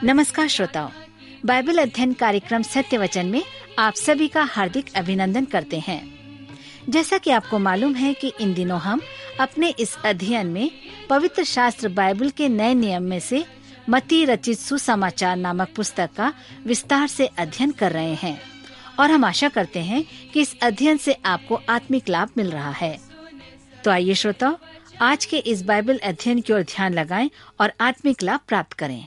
नमस्कार श्रोताओं, बाइबल अध्ययन कार्यक्रम सत्य वचन में आप सभी का हार्दिक अभिनंदन करते हैं। जैसा कि आपको मालूम है कि इन दिनों हम अपने इस अध्ययन में पवित्र शास्त्र बाइबल के नए नियम में से मत्ती रचित सुसमाचार नामक पुस्तक का विस्तार से अध्ययन कर रहे हैं और हम आशा करते हैं कि इस अध्ययन से आपको आत्मिक लाभ मिल रहा है। तो आइए श्रोताओ, आज के इस बाइबल अध्ययन की ओर ध्यान लगाएं और आत्मिक लाभ प्राप्त करें।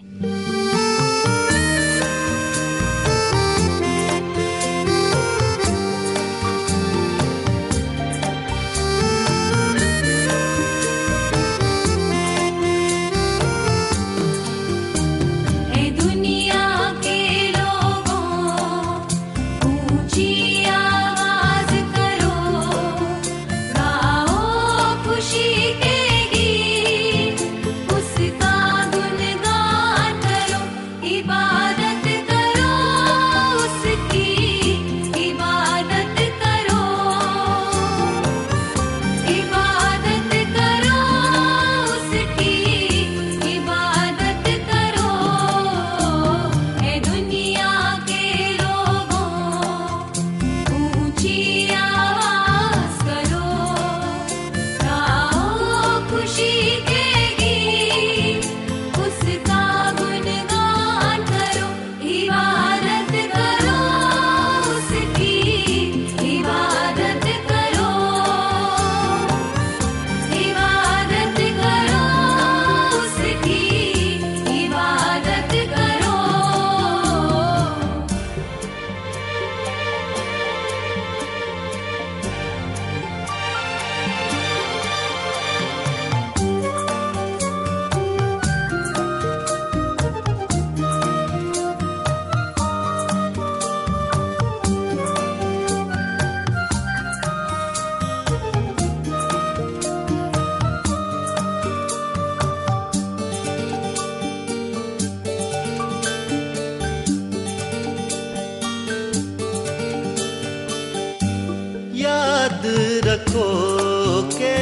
याद रखो के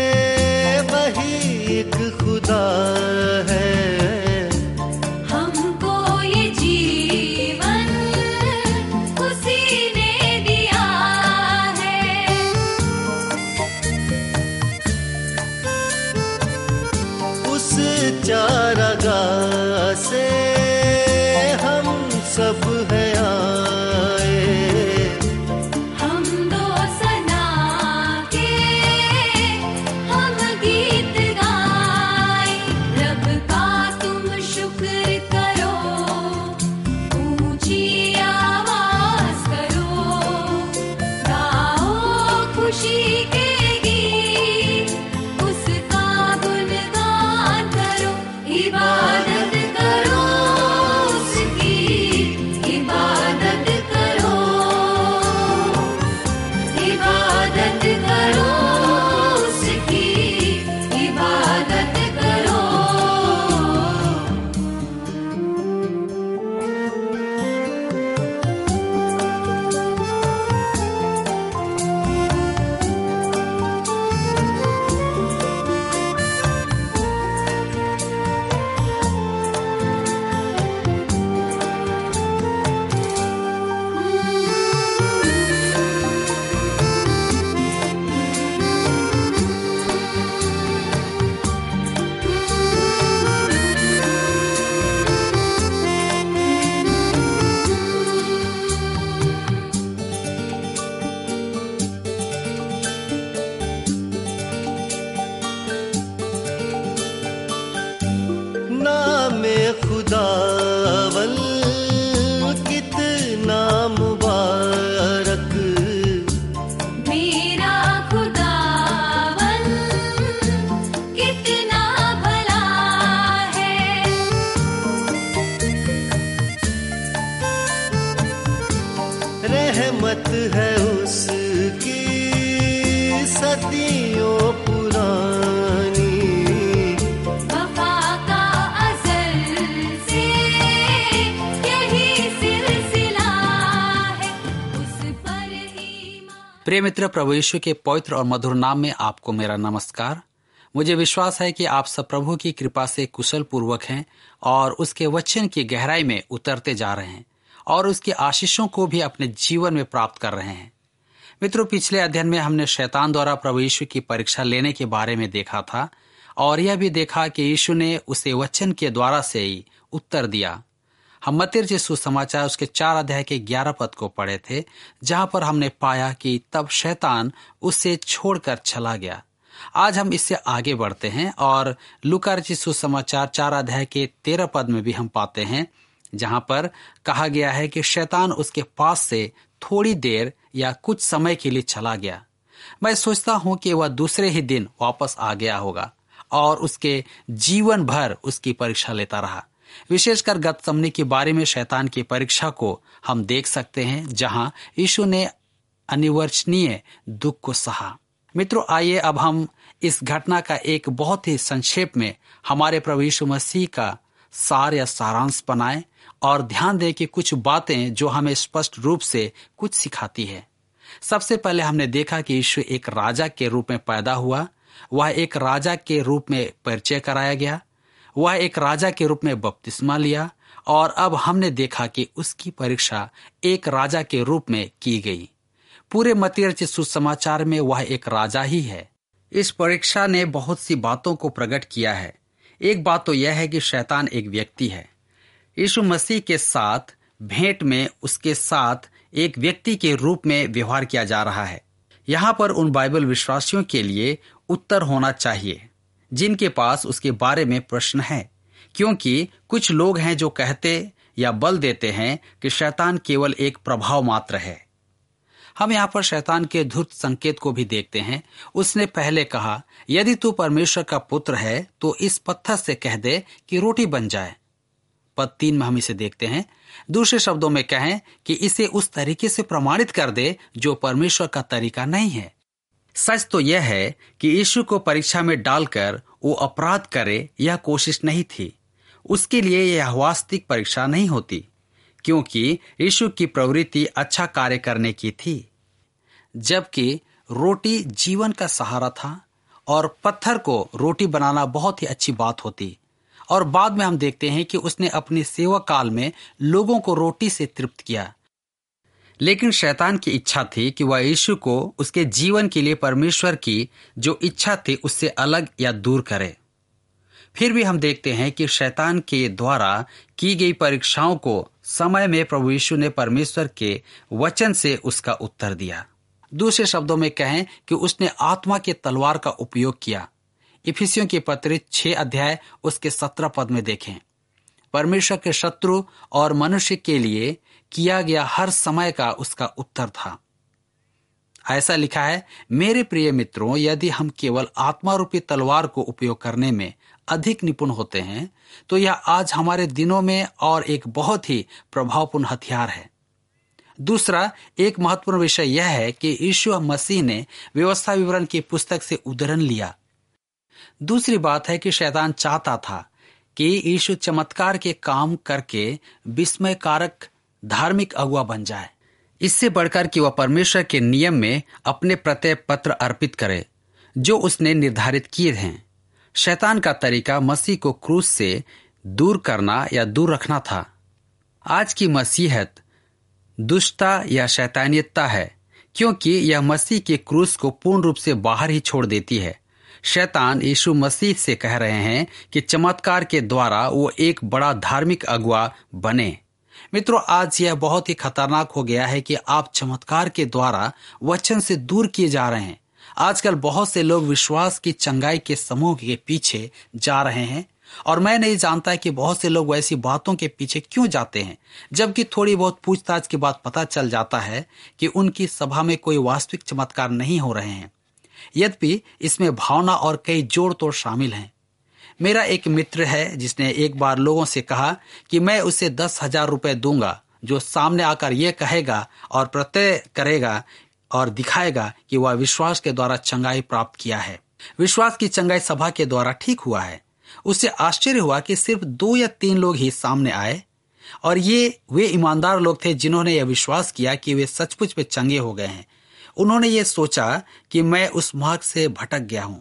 वही एक खुदा है, हमको ये जीवन उसी ने दिया है। उस चारागाह से हम सब हैं आए। खुदावन कितना मुबारक, मेरा खुदावन कितना भला है। रहमत है उसकी सदियों पुरानी, प्रिय मित्र, प्रभु यीशु के पवित्र और मधुर नाम में आपको मेरा नमस्कार। मुझे विश्वास है कि आप सब प्रभु की कृपा से कुशल पूर्वक हैं और उसके वचन की गहराई में उतरते जा रहे हैं और उसकी आशीषों को भी अपने जीवन में प्राप्त कर रहे हैं। मित्रों, पिछले अध्ययन में हमने शैतान द्वारा प्रभु यीशु की परीक्षा लेने के बारे में देखा था और यह भी देखा कि यीशु ने उसे वचन के द्वारा से ही उत्तर दिया। हम मत्ती रचित सुसमाचार उसके 4 अध्याय के 11 पद को पढ़े थे, जहां पर हमने पाया कि तब शैतान उसे छोड़कर चला गया। आज हम इससे आगे बढ़ते हैं और लूका रचित सुसमाचार 4 अध्याय के 13 पद में भी हम पाते हैं, जहां पर कहा गया है कि शैतान उसके पास से थोड़ी देर या कुछ समय के लिए चला गया। मैं सोचता हूं कि वह दूसरे ही दिन वापस आ गया होगा और उसके जीवन भर उसकी परीक्षा लेता रहा। विशेषकर गतसमनी के बारे में शैतान की परीक्षा को हम देख सकते हैं, जहां यीशु ने अनिवार्यनीय दुख को सहा। मित्रों, आइए अब हम इस घटना का एक बहुत ही संक्षेप में हमारे प्रभु यीशु मसीह का सार या सारांश बनाएं और ध्यान दें कि कुछ बातें जो हमें स्पष्ट रूप से कुछ सिखाती है। सबसे पहले हमने देखा कि यीशु एक राजा के रूप में पैदा हुआ, वह एक राजा के रूप में परिचय कराया गया, वह एक राजा के रूप में बपतिस्मा लिया और अब हमने देखा कि उसकी परीक्षा एक राजा के रूप में की गई। पूरे मत्ती रचित सुसमाचार में वह एक राजा ही है। इस परीक्षा ने बहुत सी बातों को प्रकट किया है। एक बात तो यह है कि शैतान एक व्यक्ति है। यीशु मसीह के साथ भेंट में उसके साथ एक व्यक्ति के रूप में व्यवहार किया जा रहा है। यहाँ पर उन बाइबल विश्वासियों के लिए उत्तर होना चाहिए जिनके पास उसके बारे में प्रश्न है, क्योंकि कुछ लोग हैं जो कहते या बल देते हैं कि शैतान केवल एक प्रभाव मात्र है। हम यहाँ पर शैतान के धूर्त संकेत को भी देखते हैं। उसने पहले कहा, यदि तू परमेश्वर का पुत्र है तो इस पत्थर से कह दे कि रोटी बन जाए। पद 3 में हम इसे देखते हैं। दूसरे शब्दों में कहें कि इसे उस तरीके से प्रमाणित कर दे जो परमेश्वर का तरीका नहीं है। सच तो यह है कि यीशु को परीक्षा में डालकर वो अपराध करे यह कोशिश नहीं थी। उसके लिए यह वास्तविक परीक्षा नहीं होती, क्योंकि यीशु की प्रवृत्ति अच्छा कार्य करने की थी, जबकि रोटी जीवन का सहारा था और पत्थर को रोटी बनाना बहुत ही अच्छी बात होती। और बाद में हम देखते हैं कि उसने अपने सेवा काल में लोगों को रोटी से तृप्त किया। लेकिन शैतान की इच्छा थी कि वह यीशु को उसके जीवन के लिए परमेश्वर की जो इच्छा थी उससे अलग या दूर करे। फिर भी हम देखते हैं कि शैतान के द्वारा की गई परीक्षाओं को समय में प्रभु यीशु ने परमेश्वर के वचन से उसका उत्तर दिया। दूसरे शब्दों में कहें कि उसने आत्मा के तलवार का उपयोग किया। इफिसियों के पत्र 6 अध्याय उसके 17 पद में देखें। परमेश्वर के शत्रु और मनुष्य के लिए किया गया हर समय का उसका उत्तर था। ऐसा लिखा है, मेरे प्रिय मित्रों, यदि हम केवल आत्मा रूपी तलवार को उपयोग करने में अधिक निपुण होते हैं तो यह आज हमारे दिनों में और एक बहुत ही प्रभावपूर्ण हथियार है। दूसरा एक महत्वपूर्ण विषय यह है कि यीशु मसीह ने व्यवस्था विवरण की पुस्तक से उद्धरण लिया। दूसरी बात है कि शैतान चाहता था कि यीशु चमत्कार के काम करके विस्मयकारक धार्मिक अगुआ बन जाए। इससे बढ़कर कि वह परमेश्वर के नियम में अपने प्रत्यय पत्र अर्पित करे जो उसने निर्धारित किए हैं। शैतान का तरीका मसीह को क्रूस से दूर करना या दूर रखना था। आज की मसीहत दुष्टता या शैतानियतता है, क्योंकि यह मसीह के क्रूस को पूर्ण रूप से बाहर ही छोड़ देती है। शैतान यीशु मसीह से कह रहे हैं कि चमत्कार के द्वारा वो एक बड़ा धार्मिक अगुआ बने। मित्रों, आज यह बहुत ही खतरनाक हो गया है कि आप चमत्कार के द्वारा वचन से दूर किए जा रहे हैं। आजकल बहुत से लोग विश्वास की चंगाई के समूह के पीछे जा रहे हैं और मैं नहीं जानता कि बहुत से लोग वैसी बातों के पीछे क्यों जाते हैं, जबकि थोड़ी बहुत पूछताछ के बाद पता चल जाता है कि उनकी सभा में कोई वास्तविक चमत्कार नहीं हो रहे हैं। यद्यपि इसमें भावना और कई जोड़ तोड़ शामिल हैं। मेरा एक मित्र है जिसने एक बार लोगों से कहा कि मैं उसे 10,000 रुपए दूंगा जो सामने आकर यह कहेगा और प्रत्यय करेगा और दिखाएगा कि वह विश्वास के द्वारा चंगाई प्राप्त किया है। विश्वास की चंगाई सभा के द्वारा ठीक हुआ है। उससे आश्चर्य हुआ कि सिर्फ 2 या 3 लोग ही सामने आए और ये वे ईमानदार लोग थे जिन्होंने यह विश्वास किया कि वे सचमुच में चंगे हो गए हैं। उन्होंने ये सोचा कि मैं उस मार्ग से भटक गया हूं,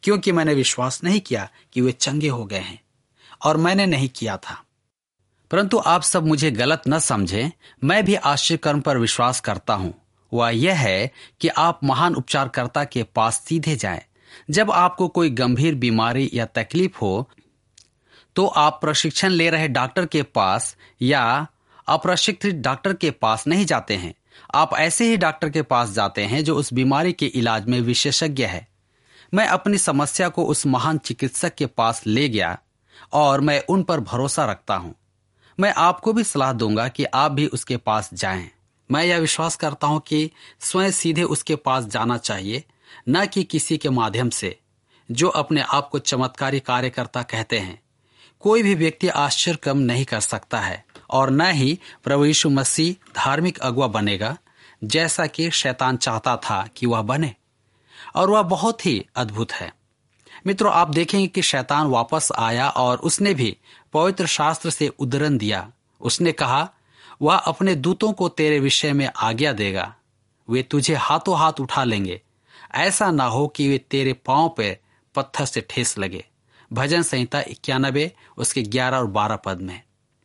क्योंकि मैंने विश्वास नहीं किया कि वे चंगे हो गए हैं, और मैंने नहीं किया था। परंतु आप सब मुझे गलत न समझें, मैं भी आश्चर्य कर्म पर विश्वास करता हूं। वह यह है कि आप महान उपचारकर्ता के पास सीधे जाएं। जब आपको कोई गंभीर बीमारी या तकलीफ हो तो आप प्रशिक्षण ले रहे डॉक्टर के पास या अप्रशिक्षित डॉक्टर के पास नहीं जाते हैं। आप ऐसे ही डॉक्टर के पास जाते हैं जो उस बीमारी के इलाज में विशेषज्ञ है। मैं अपनी समस्या को उस महान चिकित्सक के पास ले गया और मैं उन पर भरोसा रखता हूं। मैं आपको भी सलाह दूंगा कि आप भी उसके पास जाएं। मैं यह विश्वास करता हूं कि स्वयं सीधे उसके पास जाना चाहिए, न कि किसी के माध्यम से, जो अपने आप को चमत्कारी कार्यकर्ता कहते हैं। कोई भी व्यक्ति आश्चर्य कर्म नहीं कर सकता है और न ही प्रभु यीशु मसीह धार्मिक अगुवा बनेगा, जैसा कि शैतान चाहता था कि वह बने, और वह बहुत ही अद्भुत है। मित्रों, आप देखेंगे कि शैतान वापस आया और उसने भी पवित्र शास्त्र से उद्धरण दिया। उसने कहा, वह अपने दूतों को तेरे विषय में आज्ञा देगा, वे तुझे हाथों हाथ उठा लेंगे, ऐसा ना हो कि वे तेरे पांव पे पत्थर से ठेस लगे। भजन संहिता 91 उसके 11 और 12 पद में।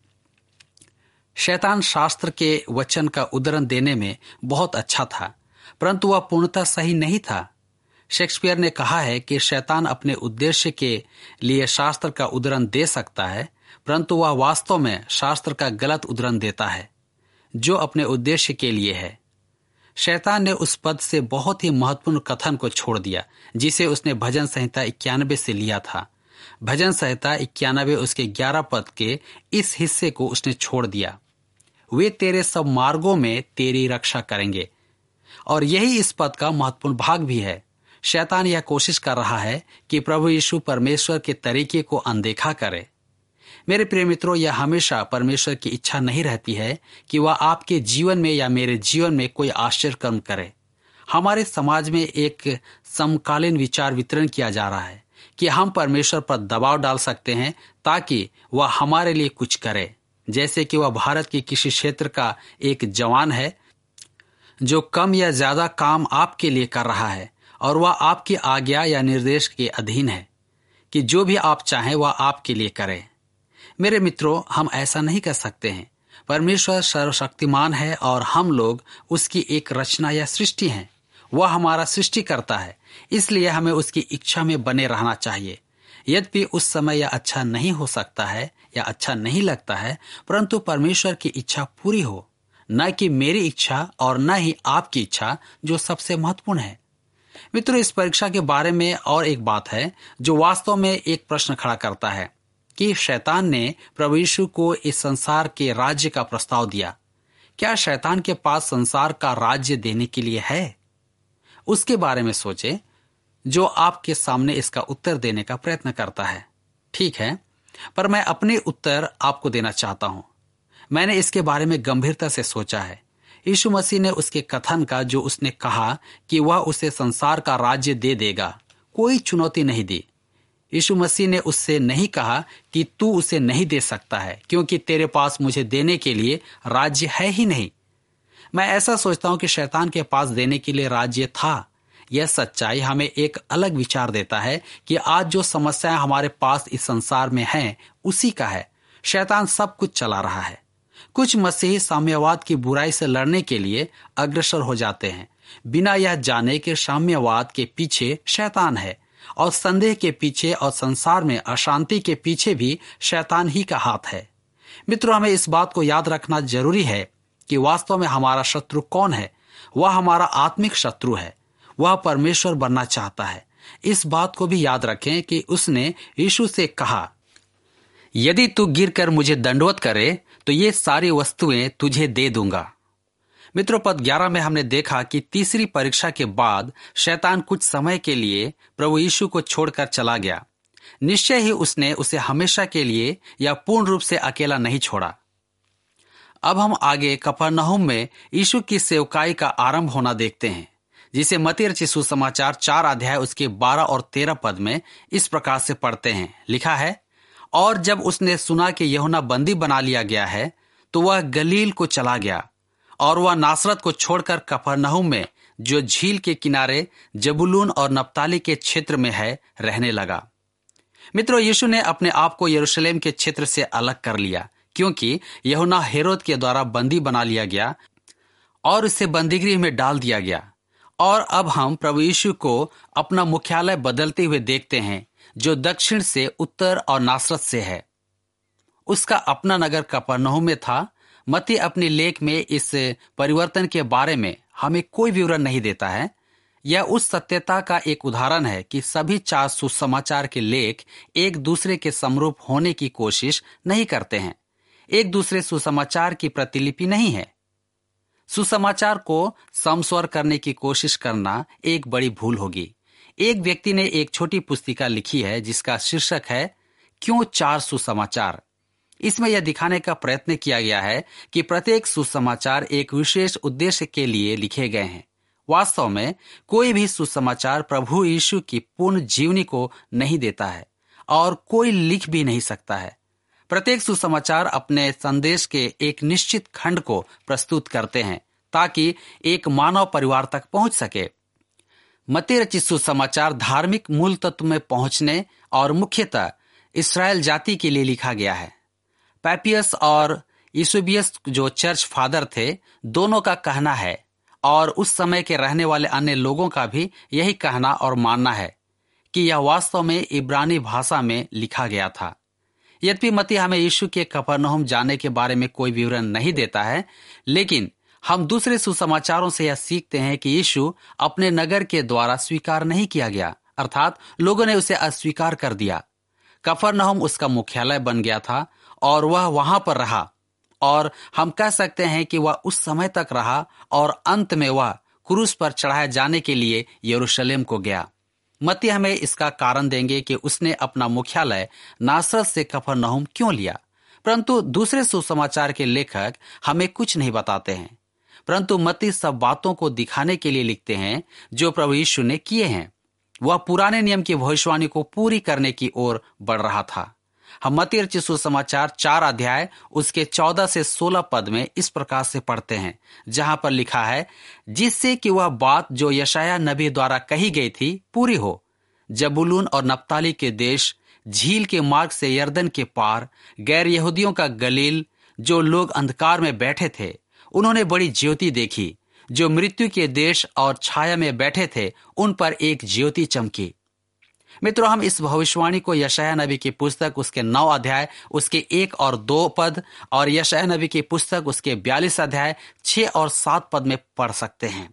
शैतान शास्त्र के वचन का उद्धरण देने में बहुत अच्छा था, परंतु वह पूर्णतः सही नहीं था। शेक्सपियर ने कहा है कि शैतान अपने उद्देश्य के लिए शास्त्र का उद्धरण दे सकता है, परंतु वह वास्तव में शास्त्र का गलत उद्धरण देता है जो अपने उद्देश्य के लिए है। शैतान ने उस पद से बहुत ही महत्वपूर्ण कथन को छोड़ दिया जिसे उसने भजन संहिता 91 से लिया था। भजन संहिता 91 उसके 11 पद के इस हिस्से को उसने छोड़ दिया। वे तेरे सब मार्गों में तेरी रक्षा करेंगे। और यही इस पद का महत्वपूर्ण भाग भी है। शैतान यह कोशिश कर रहा है कि प्रभु यीशु परमेश्वर के तरीके को अनदेखा करे। मेरे प्रिय मित्रों, यह हमेशा परमेश्वर की इच्छा नहीं रहती है कि वह आपके जीवन में या मेरे जीवन में कोई आश्चर्य कर्म करे। हमारे समाज में एक समकालीन विचार वितरण किया जा रहा है कि हम परमेश्वर पर दबाव डाल सकते हैं ताकि वह हमारे लिए कुछ करे। जैसे कि वह भारत के किसी क्षेत्र का एक जवान है जो कम या ज्यादा काम आपके लिए कर रहा है और वह आपकी आज्ञा या निर्देश के अधीन है कि जो भी आप चाहें वह आपके लिए करे। मेरे मित्रों, हम ऐसा नहीं कर सकते हैं। परमेश्वर सर्वशक्तिमान है और हम लोग उसकी एक रचना या सृष्टि हैं। वह हमारा सृष्टिकर्ता है, इसलिए हमें उसकी इच्छा में बने रहना चाहिए। यद्यपि उस समय यह अच्छा नहीं हो सकता है या अच्छा नहीं लगता है, परंतु परमेश्वर की इच्छा पूरी हो, न कि मेरी इच्छा और न ही आपकी इच्छा, जो सबसे महत्वपूर्ण है। मित्रों, इस परीक्षा के बारे में और एक बात है जो वास्तव में एक प्रश्न खड़ा करता है कि शैतान ने प्रभु यीशु को इस संसार के राज्य का प्रस्ताव दिया। क्या शैतान के पास संसार का राज्य देने के लिए है? उसके बारे में सोचें, जो आपके सामने इसका उत्तर देने का प्रयत्न करता है। ठीक है, पर मैं अपने उत्तर आपको देना चाहता हूं। मैंने इसके बारे में गंभीरता से सोचा है। यीशु मसीह ने उसके कथन का, जो उसने कहा कि वह उसे संसार का राज्य दे देगा, कोई चुनौती नहीं दी। यीशु मसीह ने उससे नहीं कहा कि तू उसे नहीं दे सकता है क्योंकि तेरे पास मुझे देने के लिए राज्य है ही नहीं। मैं ऐसा सोचता हूं कि शैतान के पास देने के लिए राज्य था। यह सच्चाई हमें एक अलग विचार देता है कि आज जो समस्याएं हमारे पास इस संसार में हैं, उसी का है। शैतान सब कुछ चला रहा है। कुछ मसीही साम्यवाद की बुराई से लड़ने के लिए अग्रसर हो जाते हैं, बिना यह जाने कि साम्यवाद के पीछे शैतान है और संदेह के पीछे और संसार में अशांति के पीछे भी शैतान ही का हाथ है। मित्रों, हमें इस बात को याद रखना जरूरी है कि वास्तव में हमारा शत्रु कौन है। वह हमारा आत्मिक शत्रु है। वह परमेश्वर बनना चाहता है। इस बात को भी याद रखें कि उसने यीशु से कहा, यदि तू गिरकर मुझे दंडवत करे तो ये सारी वस्तुएं तुझे दे दूंगा। मित्रों, पद 11 में हमने देखा कि तीसरी परीक्षा के बाद शैतान कुछ समय के लिए प्रभु यीशु को छोड़कर चला गया। निश्चय ही उसने उसे हमेशा के लिए या पूर्ण रूप से अकेला नहीं छोड़ा। अब हम आगे कफरनहूम में यीशु की सेवकाई का आरंभ होना देखते हैं, जिसे मत्ती रचित सुसमाचार 4 अध्याय उसके 12 और 13 पद में इस प्रकार से पढ़ते हैं। लिखा है, और जब उसने सुना कि यूहन्ना बंदी बना लिया गया है तो वह गलील को चला गया और वह नासरत को छोड़कर कफरनहूम में जो झील के किनारे जबूलून और नप्ताली के क्षेत्र में है, रहने लगा। मित्रों, यीशु ने अपने आप को यरूशलेम के क्षेत्र से अलग कर लिया, क्योंकि यूहन्ना हेरोद के द्वारा बंदी बना लिया गया और उसे बंदीगृह में डाल दिया गया। और अब हम प्रभु यीशु को अपना मुख्यालय बदलते हुए देखते हैं, जो दक्षिण से उत्तर और नासरत से है। उसका अपना नगर कफरनहूम में था। मत्ती अपने लेख में इस परिवर्तन के बारे में हमें कोई विवरण नहीं देता है। यह उस सत्यता का एक उदाहरण है कि सभी 4 सुसमाचार के लेख एक दूसरे के समरूप होने की कोशिश नहीं करते हैं, एक दूसरे सुसमाचार की प्रतिलिपि नहीं है। सुसमाचार को समस्वर करने की कोशिश करना एक बड़ी भूल होगी। एक व्यक्ति ने एक छोटी पुस्तिका लिखी है जिसका शीर्षक है क्यों 4 सुसमाचार। इसमें यह दिखाने का प्रयत्न किया गया है कि प्रत्येक सुसमाचार एक विशेष उद्देश्य के लिए लिखे गए हैं। वास्तव में कोई भी सुसमाचार प्रभु यीशु की पूर्ण जीवनी को नहीं देता है और कोई लिख भी नहीं सकता है। प्रत्येक सुसमाचार अपने संदेश के एक निश्चित खंड को प्रस्तुत करते हैं ताकि एक मानव परिवार तक पहुंच सके। मत्ती रचित सुसमाचार धार्मिक मूल तत्व में पहुंचने और मुख्यतः इस्राएल जाति के लिए लिखा गया है। पैपियस और यूसेबियस जो चर्च फादर थे, दोनों का कहना है और उस समय के रहने वाले अन्य लोगों का भी यही कहना और मानना है कि यह वास्तव में इब्रानी भाषा में लिखा गया था। यद्यपि मत्ती हमें यीशु के कफरनहूम जाने के बारे में कोई विवरण नहीं देता है, लेकिन हम दूसरे सुसमाचारों से यह सीखते हैं कि यीशु अपने नगर के द्वारा स्वीकार नहीं किया गया, अर्थात लोगों ने उसे अस्वीकार कर दिया। कफरनहूम उसका मुख्यालय बन गया था और वह वहां पर रहा, और हम कह सकते हैं कि वह उस समय तक रहा और अंत में वह क्रूस पर चढ़ाए जाने के लिए यरूशलेम को गया। मत्ती हमें इसका कारण देंगे कि उसने अपना मुख्यालय नासरत से कफरनहूम क्यों लिया, परंतु दूसरे सुसमाचार के लेखक हमें कुछ नहीं बताते हैं। परंतु मत्ती सब बातों को दिखाने के लिए लिखते हैं जो प्रभु यीशु ने किए हैं। वह पुराने नियम की भविष्यवाणी को पूरी करने की ओर बढ़ रहा था। हम मत्ती रचित सुसमाचार 4 अध्याय उसके 14 से 16 पद में इस प्रकार से पढ़ते हैं, जहां पर लिखा है, जिससे कि वह बात जो यशायाह नबी द्वारा कही गई थी पूरी हो। जबूलून और नप्ताली के देश, झील के मार्ग से यरदन के पार, गैर यहूदियों का गलील, जो लोग अंधकार में बैठे थे, उन्होंने बड़ी ज्योति देखी। जो मृत्यु के देश और छाया में बैठे थे, उन पर एक ज्योति चमकी। मित्रों, हम इस भविष्यवाणी को यशायाह नबी की पुस्तक उसके 9 अध्याय उसके 1 और 2 पद और यशायाह नबी की पुस्तक उसके 42 अध्याय 6 और 7 पद में पढ़ सकते हैं।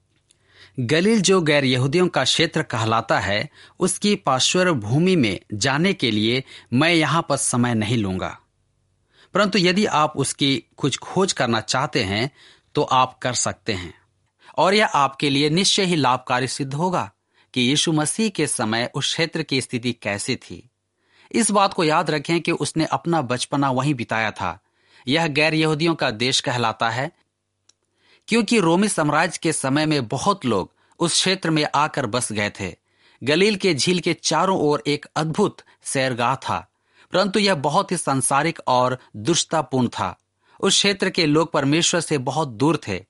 गलील जो गैर यहूदियों का क्षेत्र कहलाता है, उसकी पार्श्व भूमि में जाने के लिए मैं यहाँ पर समय नहीं लूंगा, परंतु यदि आप उसकी कुछ खोज करना चाहते हैं तो आप कर सकते हैं, और यह आपके लिए निश्चय ही लाभकारी सिद्ध होगा कि यीशु मसीह के समय उस क्षेत्र की स्थिति कैसी थी। इस बात को याद रखें कि उसने अपना बचपना वहीं बिताया था। यह गैर यहूदियों का देश कहलाता है क्योंकि रोमी साम्राज्य के समय में बहुत लोग उस क्षेत्र में आकर बस गए थे। गलील के झील के चारों ओर एक अद्भुत सैरगाह था, परंतु यह बहुत ही सांसारिक और दुष्टतापूर्ण था। उस क्षेत्र के लोग परमेश्वर से बहुत दूर थे।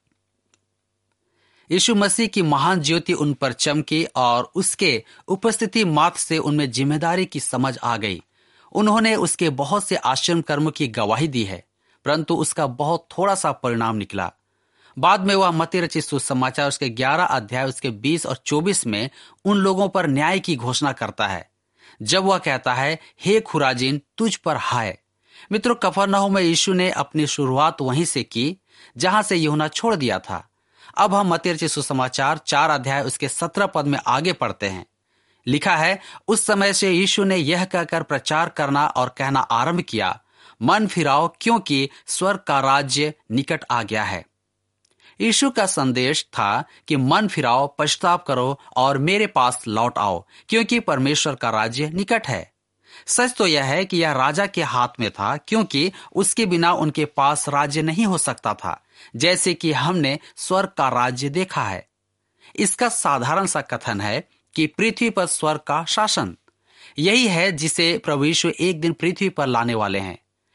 यीशु मसीह की महान ज्योति उन पर चमकी और उसके उपस्थिति मात्र से उनमें जिम्मेदारी की समझ आ गई। उन्होंने उसके बहुत से आश्चर्य कर्मों की गवाही दी है, परंतु उसका बहुत थोड़ा सा परिणाम निकला। बाद में वह मत्ती रचित सुसमाचार उसके 11 अध्याय उसके 20 और 24 में उन लोगों पर न्याय की घोषणा करता है, जब वह कहता है, हे खुराजीन, तुझ पर हाय। मित्रों, कफरनहूम में यीशु ने अपनी शुरुआत वहीं से की जहां से यूहन्ना छोड़ दिया था। अब हम मत्ती रचित सुसमाचार 4 अध्याय उसके 17 पद में आगे पढ़ते हैं। लिखा है, उस समय से यीशु ने यह कहकर प्रचार करना और कहना आरंभ किया, मन फिराओ क्योंकि स्वर्ग का राज्य निकट आ गया है। यीशु का संदेश था कि मन फिराओ, पश्चाताप करो और मेरे पास लौट आओ, क्योंकि परमेश्वर का राज्य निकट है। सच तो यह है कि यह राजा के हाथ में था, क्योंकि उसके बिना उनके पास राज्य नहीं हो सकता था, जैसे कि हमने स्वर्ग का राज्य देखा है। इसका साधारण सा कथन है कि पृथ्वी पर स्वर्ग का शासन यही है जिसे प्रभु यीशु एक दिन पृथ्वी पर लाने वाले हैं।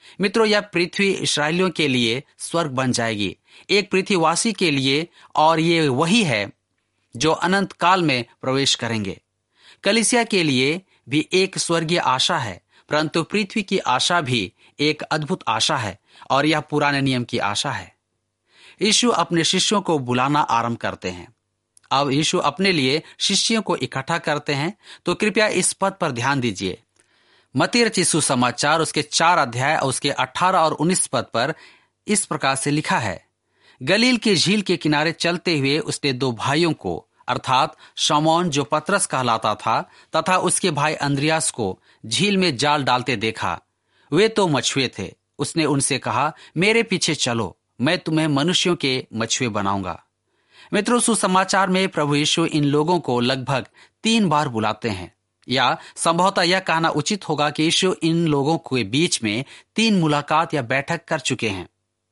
मित्रों, यह पृथ्वी इस्राएलियों के लिए स्वर्ग बन जाएगी, एक पृथ्वीवासी के लिए, और ये वही है जो अनंत काल में प्रवेश करेंगे। कलीसिया के लिए भी एक स्वर्गीय आशा है, परंतु पृथ्वी की आशा भी एक अद्भुत आशा है, और यह पुराने नियम की आशा है। यीशु अपने शिष्यों को बुलाना आरंभ करते हैं। अब यीशु अपने लिए शिष्यों को इकट्ठा करते हैं, तो कृपया इस पद पर ध्यान दीजिए। मत्ती रचित सुसमाचार उसके 4 अध्याय और उसके 18 और 19 पद पर इस प्रकार से लिखा है, गलील के झील के किनारे चलते हुए उसने 2 भाइयों को, अर्थात शमौन जो पतरस कहलाता था तथा उसके भाई अंद्रियास को झील में जाल डालते देखा। वे तो मछुए थे। उसने उनसे कहा, मेरे पीछे चलो, मैं तुम्हें मनुष्यों के मछुए बनाऊंगा। मित्रों, सुसमाचार में प्रभु यीशु इन लोगों को लगभग 3 बार बुलाते हैं, या संभवतः यह कहना उचित होगा कि यीशु इन लोगों के बीच में 3 मुलाकात या बैठक कर चुके हैं।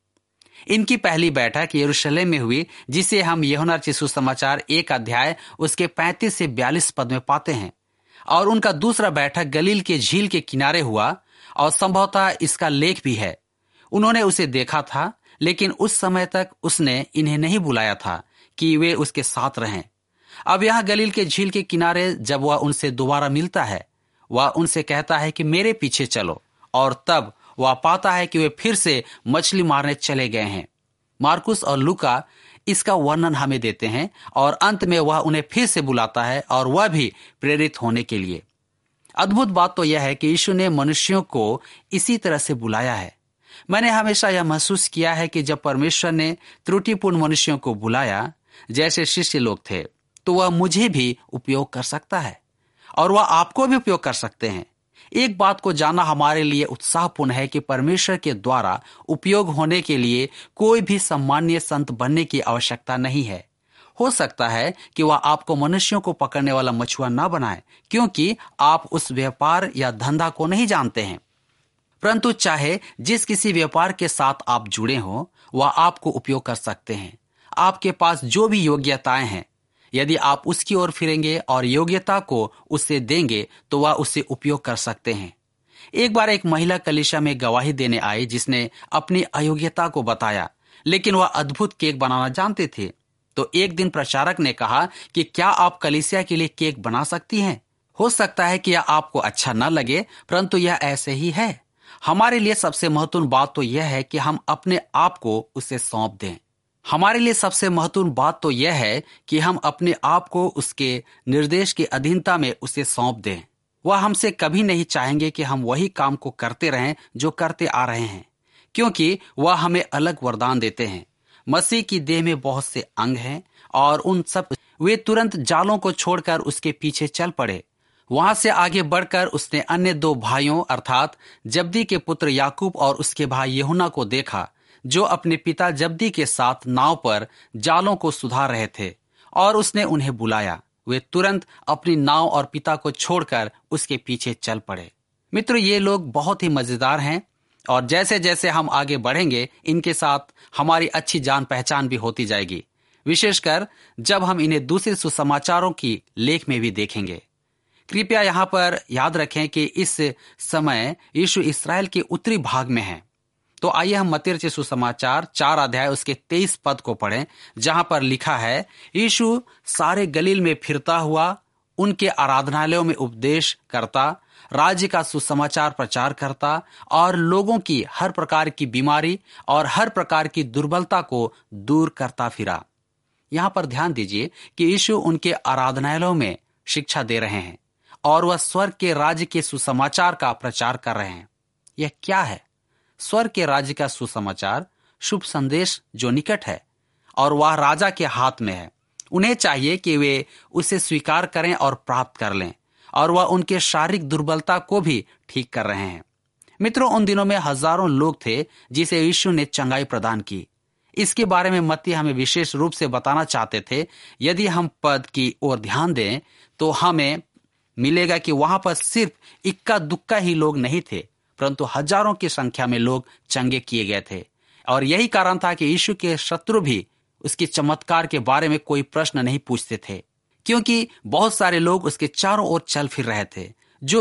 इनकी पहली बैठक यरूशलेम में हुई, जिसे हम यूहन्ना रचित सुसमाचार 1 अध्याय उसके 35 से 42 पद में पाते हैं, और उनका दूसरा बैठक गलील के झील के किनारे हुआ, और संभवतः इसका लेख भी है। उन्होंने उसे देखा था, लेकिन उस समय तक उसने इन्हें नहीं बुलाया था कि वे उसके साथ रहें। अब यहाँ गलील के झील के किनारे जब वह उनसे दोबारा मिलता है, वह उनसे कहता है कि मेरे पीछे चलो, और तब वह पाता है कि वे फिर से मछली मारने चले गए हैं। मार्कुस और लूका इसका वर्णन हमें देते हैं, और अंत में वह उन्हें फिर से बुलाता है, और वह भी प्रेरित होने के लिए। अद्भुत बात तो यह है कि यीशु ने मनुष्यों को इसी तरह से बुलाया है। मैंने हमेशा यह महसूस किया है कि जब परमेश्वर ने त्रुटिपूर्ण मनुष्यों को बुलाया, जैसे शिष्य लोग थे, तो वह मुझे भी उपयोग कर सकता है, और वह आपको भी उपयोग कर सकते हैं। एक बात को जानना हमारे लिए उत्साहपूर्ण है कि परमेश्वर के द्वारा उपयोग होने के लिए कोई भी सामान्य संत बनने की आवश्यकता नहीं है। हो सकता है कि वह आपको मनुष्यों को पकड़ने वाला मछुआ ना बनाए, क्योंकि आप उस व्यापार या धंधा को नहीं जानते हैं। परंतु चाहे जिस किसी व्यापार के साथ आप जुड़े हों, वह आपको उपयोग कर सकते हैं। आपके पास जो भी योग्यताएं हैं, यदि आप उसकी ओर फिरेंगे और योग्यता को उससे देंगे, तो वह उससे उपयोग कर सकते हैं। एक बार एक महिला कलीसिया में गवाही देने आई, जिसने अपनी अयोग्यता को बताया, लेकिन वह अद्भुत केक बनाना जानते थे। तो एक दिन प्रचारक ने कहा कि क्या आप कलीसिया के लिए केक बना सकती हैं? हो सकता है कि यह आपको अच्छा न लगे, परंतु यह ऐसे ही है। हमारे लिए सबसे महत्वपूर्ण बात तो यह है कि हम अपने आप को उसे सौंप दें। हमारे लिए सबसे महत्वपूर्ण बात तो यह है कि हम अपने आप को उसके निर्देश की अधीनता में उसे सौंप दें। वह हमसे कभी नहीं चाहेंगे कि हम वही काम को करते रहें जो करते आ रहे हैं, क्योंकि वह हमें अलग वरदान देते हैं। मसीह की देह में बहुत से अंग हैं, और उन सब वे तुरंत जालों को छोड़कर उसके पीछे चल पड़े। वहां से आगे बढ़कर उसने अन्य 2 भाइयों अर्थात जब्दी के पुत्र याकूब और उसके भाई यूहन्ना को देखा, जो अपने पिता जब्दी के साथ नाव पर जालों को सुधार रहे थे, और उसने उन्हें बुलाया। वे तुरंत अपनी नाव और पिता को छोड़कर उसके पीछे चल पड़े। मित्रों, ये लोग बहुत ही मजेदार हैं, और जैसे जैसे हम आगे बढ़ेंगे, इनके साथ हमारी अच्छी जान पहचान भी होती जाएगी, विशेषकर जब हम इन्हें दूसरे सुसमाचारों की लेख में भी देखेंगे। कृपया यहाँ पर याद रखें कि इस समय यीशु इस्राएल के उत्तरी भाग में है। तो आइए हम मत्ती रचित सुसमाचार 4 अध्याय उसके 23 पद को पढ़ें, जहां पर लिखा है, यीशु सारे गलील में फिरता हुआ उनके आराधनालयों में उपदेश करता, राज्य का सुसमाचार प्रचार करता, और लोगों की हर प्रकार की बीमारी और हर प्रकार की दुर्बलता को दूर करता फिरा। यहाँ पर ध्यान दीजिए कि यीशु उनके आराधनालयों में शिक्षा दे रहे हैं, और वह स्वर्ग के राज्य के सुसमाचार का प्रचार कर रहे हैं। यह क्या है? स्वर्ग के राज्य का सुसमाचार, शुभ संदेश जो निकट है, और वह राजा के हाथ में है। उन्हें चाहिए कि वे उसे स्वीकार करें और प्राप्त कर लें, और वह उनके शारीरिक दुर्बलता को भी ठीक कर रहे हैं। मित्रों, उन दिनों में हजारों लोग थे जिसे यीशु ने चंगाई प्रदान की। इसके बारे में मत्ती हमें विशेष रूप से बताना चाहते थे। यदि हम पद की ओर ध्यान दें तो हमें मिलेगा कि वहां पर सिर्फ इक्का दुक्का ही लोग नहीं थे, परंतु हजारों की संख्या में लोग चंगे किए गए थे। और यही कारण था कि यीशु के शत्रु भी उसके चमत्कार के बारे में कोई प्रश्न नहीं पूछते थे, क्योंकि बहुत सारे लोग उसके चारों ओर चल फिर रहे थे। जो भी हो,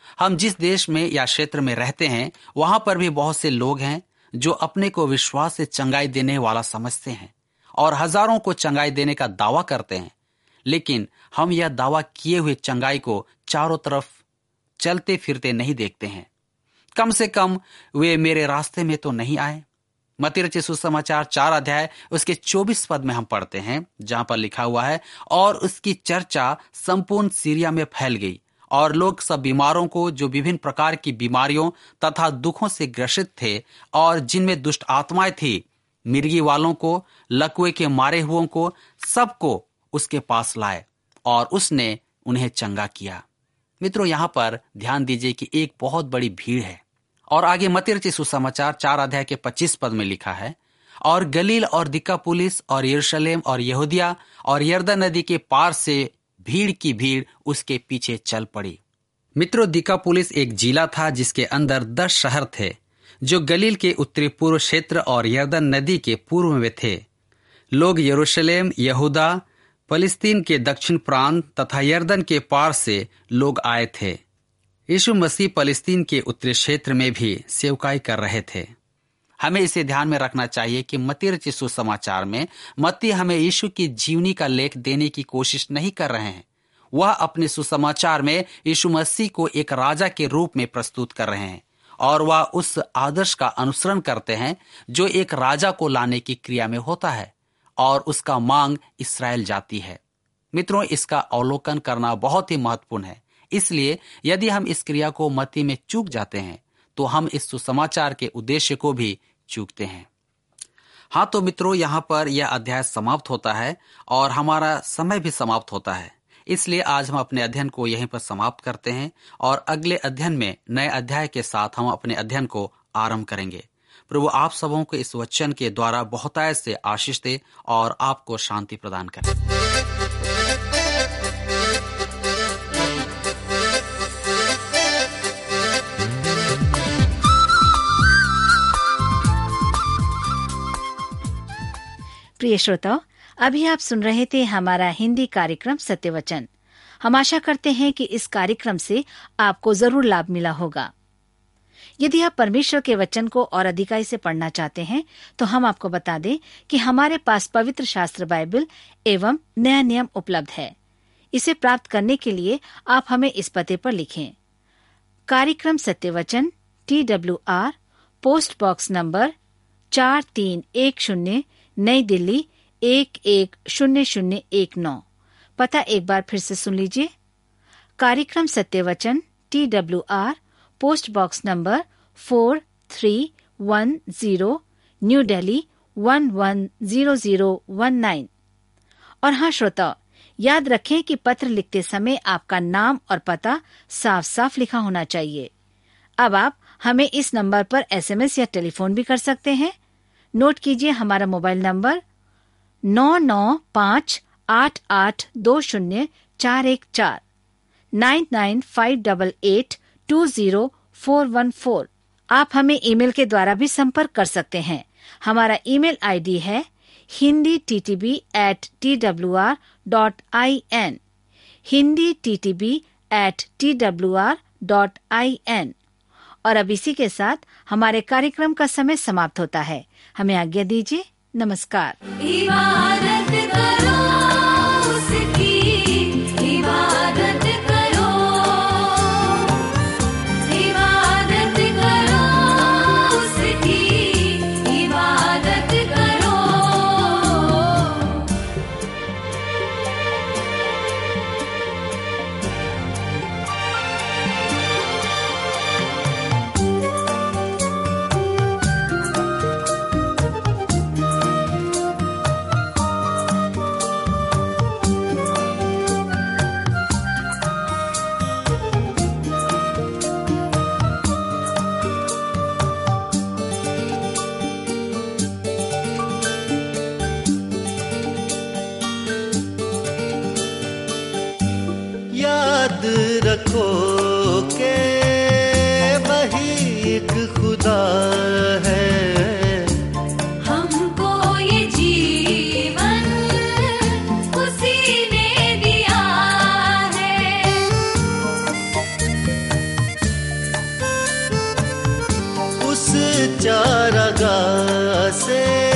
हम जिस देश में या क्षेत्र में रहते हैं वहां पर भी बहुत से लोग हैं जो अपने को विश्वास से चंगाई देने वाला समझते हैं और हजारों को चंगाई देने का दावा करते हैं, लेकिन हम यह दावा किए हुए चंगाई को चारों तरफ चलते फिरते नहीं देखते हैं। कम से कम वे मेरे रास्ते में तो नहीं आए। मत्ती रचित सुसमाचार 4 अध्याय उसके 24 पद में हम पढ़ते हैं, जहां पर लिखा हुआ है, और उसकी चर्चा संपूर्ण सीरिया में फैल गई और लोग सब बीमारों को, जो विभिन्न प्रकार की बीमारियों तथा दुखों से ग्रसित थे और जिनमें दुष्ट आत्माएं थी, मिर्गी वालों को, लकवे के मारे हुओं को, सबको उसके पास लाए और उसने उन्हें चंगा किया। मित्रों, यहाँ पर ध्यान दीजिए कि एक बहुत बड़ी भीड़ है। और आगे मत्ती रचित सुसमाचार 4 अध्याय के 25 पद में लिखा है, और गलील और दिकापुलिस और यरूशलेम और यहूदिया और यरदन नदी के पार से भीड़ की भीड़ उसके पीछे चल पड़ी। मित्रों, दिकापुलिस एक जिला था जिसके अंदर 10 शहर थे जो गलील के उत्तरी पूर्व क्षेत्र और यरदन नदी के पूर्व में थे। लोग यरूशलेम, यहूदा, फलिस्तीन के दक्षिण प्रांत तथा यरदन के पार से लोग आए थे। यीशु मसीह फलिस्तीन के उत्तरी क्षेत्र में भी सेवकाई कर रहे थे। हमें इसे ध्यान में रखना चाहिए कि मत्ती रचित सुसमाचार में मत्ती हमें यीशु की जीवनी का लेख देने की कोशिश नहीं कर रहे हैं। वह अपने सुसमाचार में यीशु मसीह को एक राजा के रूप में प्रस्तुत कर रहे हैं और वह उस आदर्श का अनुसरण करते हैं जो एक राजा को लाने की क्रिया में होता है और उसका मांग इस्राएल जाति है। मित्रों, इसका अवलोकन करना बहुत ही महत्वपूर्ण है। इसलिए यदि हम इस क्रिया को मत्ती में चूक जाते हैं तो हम इस सुसमाचार के उद्देश्य को भी चूकते हैं। हाँ, तो मित्रों, यहाँ पर यह अध्याय समाप्त होता है और हमारा समय भी समाप्त होता है। इसलिए आज हम अपने अध्ययन को यहीं पर समाप्त करते हैं और अगले अध्ययन में नए अध्याय के साथ हम अपने अध्ययन को आरंभ करेंगे। प्रभु आप सबों को इस वचन के द्वारा बहुतायत से आशीष दे और आपको शांति प्रदान करे। प्रिय श्रोताओ, अभी आप सुन रहे थे हमारा हिंदी कार्यक्रम सत्य वचन। हम आशा करते हैं कि इस कार्यक्रम से आपको जरूर लाभ मिला होगा। यदि आप परमेश्वर के वचन को और अधिकाई से पढ़ना चाहते हैं तो हम आपको बता दें कि हमारे पास पवित्र शास्त्र बाइबल एवं नया नियम उपलब्ध है। इसे प्राप्त करने के लिए आप हमें इस पते पर लिखें। कार्यक्रम Satya Vachan, TWR, post box number 4310, नई दिल्ली 110019। पता एक बार फिर से सुन लीजिए। कार्यक्रम Satya Vachan, TWR, post box number 4310, new Delhi 110019। और हाँ श्रोता, याद रखें कि पत्र लिखते समय आपका नाम और पता साफ साफ लिखा होना चाहिए। अब आप हमें इस नंबर पर SMS या टेलीफोन भी कर सकते हैं। नोट कीजिए हमारा मोबाइल नंबर 9958820414, 9958820414। आप हमें ईमेल के द्वारा भी संपर्क कर सकते हैं। हमारा ईमेल ID है hindi@twr.in, hindi@twr.in। और अब इसी के साथ हमारे कार्यक्रम का समय समाप्त होता है। हमें आज्ञा दीजिए। नमस्कार। इबादत करो उसकी, इबादत करो, इबादत करो उसकी, इबादत करो। याद रखो के वही एक खुदा है, हमको ये जीवन उसी ने दिया है। चारागाह से